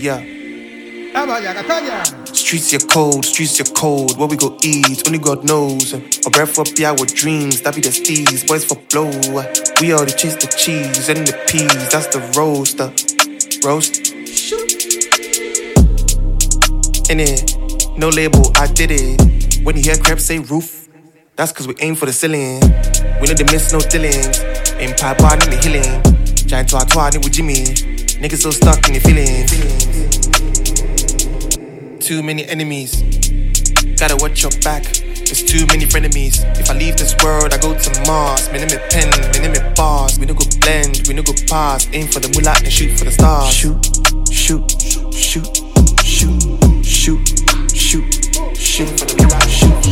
Yeah. Streets are cold. What we go eat, only God knows. Our breath up, yeah, our dreams, that be the steez. Boys for blow. We already chase the cheese and the peas. That's the roast. In it, no label, I did it. When you hear crap say roof, that's cause we aim for the ceiling. We know they miss no dealings. Aim pipe bar, need the healing. Giant toa, need with Jimmy. Niggas so stuck in the feelings. Too many enemies. Gotta watch your back. There's too many frenemies. If I leave this world, I go to Mars. Me name it pen, me name it bars. We no go blend, we no go pass. Aim for the moolah and shoot for the stars. Shoot. Shoot for the moolah.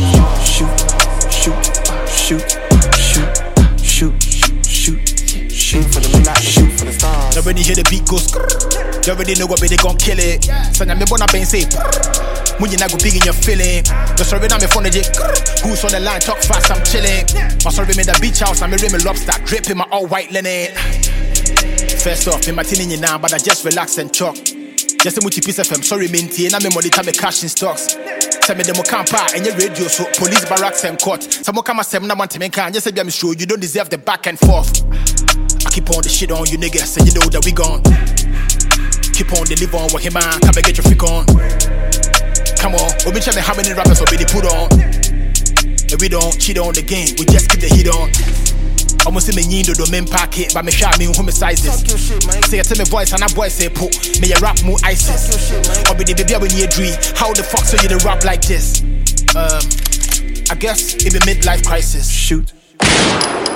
Shoot for the moolah. Shoot for the stars. Now when you hear the beat goes, you already know what they gon' kill it. So now me wanna bang say, when you not go big in your feeling. The sorry now me phone the who's on the line, talk fast, I'm chilling. My sorry me the beach house, I'm a rim lobster, dripping my all white linen. First off, me my tin in now, but I just relax and talk. Just a multi piece of FM, sorry minty, and I'm a money time me cash in stocks. Tell me demo camper and your radio, so police barracks and court. Some more come and want to make can just say I'm sure you don't deserve the back and forth. I keep on the shit on you niggas, and you know that we gone. Keep on deliver on what him man, come and get your freak on. Come on, we've been trying how many rappers already put on. And we don't cheat on the game, we just keep the heat on. Almost in me yindo do men pack it, but me shot me who me sizes. Say it to me voice and a voice say put me a rap more ISIS. Or be the baby when you dream. How the fuck so you the rap like this? I guess it be midlife crisis. Shoot.